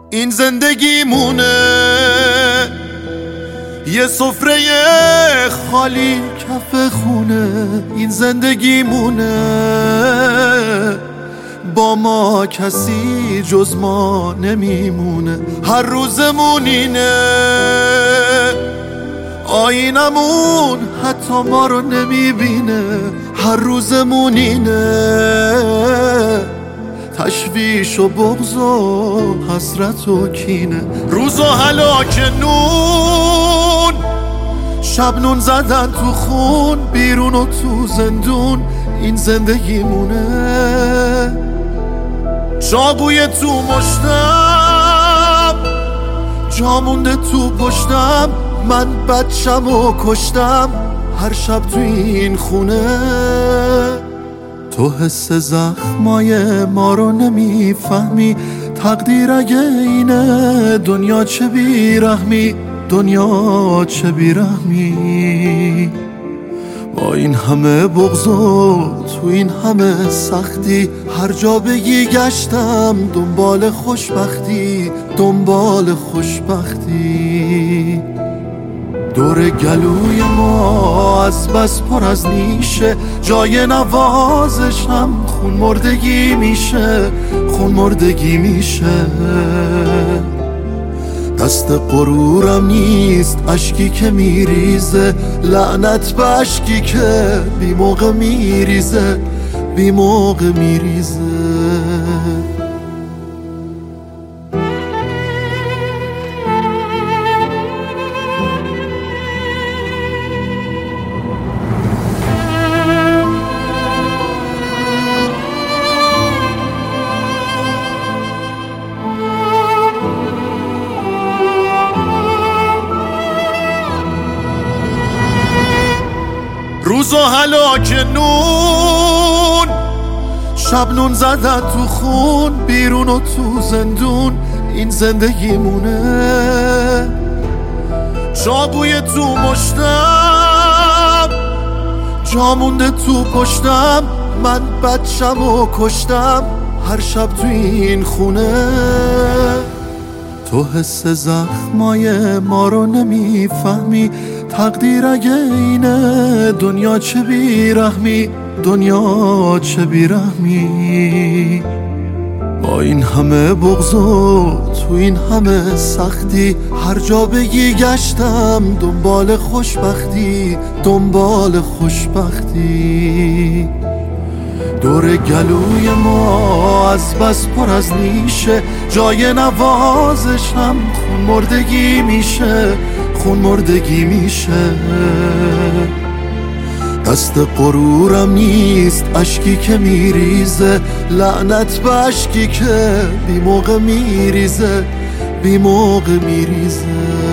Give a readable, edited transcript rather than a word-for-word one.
این زندگیمونه، یه سفره خالی کف خونه. این زندگیمونه، با ما کسی جز ما نمیمونه. هر روزمون اینه، آینمون حتی ما رو نمیبینه. هر روزمون اینه، تشویش و بغض و حسرت و کینه. روز و هلاک نون، شب نون زدن تو خون، بیرون و تو زندون. این زندگیمونه، چاقوی تو مشتم، جا مونده تو پشتم. من بچم و کشتم هر شب تو این خونه. تو حس زخمای ما رو نمیفهمی، تقدیر اگه اینه دنیا چه بیرحمی، دنیا چه بیرحمی. با این همه بغض و تو این همه سختی، هر جا بگی گشتم دنبال خوشبختی، دنبال خوشبختی. دور گلوی ما از بس پر از نیشه، جای نوازشم خون مردگی میشه، خون مردگی میشه. دست غرورم نیست اشکی که میریزه، لعنت به اشکی که بی موقع میریزه، بی موقع میریزه. روز و هلاک نون، شب نون زدن تو خون، بیرون و تو زندون. این زندگیمونه، چاقوی تو مشتم، جا مونده تو پشتم. من بچم و کشتم هر شب تو این خونه. تو حس زخمای ما رو نمیفهمی، تقدیر اگه اینه دنیا چه بیرحمی، دنیا چه بیرحمی. با این همه بغض و تو این همه سختی، هر جا بگی گشتم دنبال خوشبختی، دنبال خوشبختی. دور گلوی ما از بس پر از نیشه، جای نوازشم خون مردگی میشه، خون مردگی میشه. دست غرورم نیست اشکی که میریزه، لعنت به اشکی که بی موقع میریزه، بی موقع میریزه.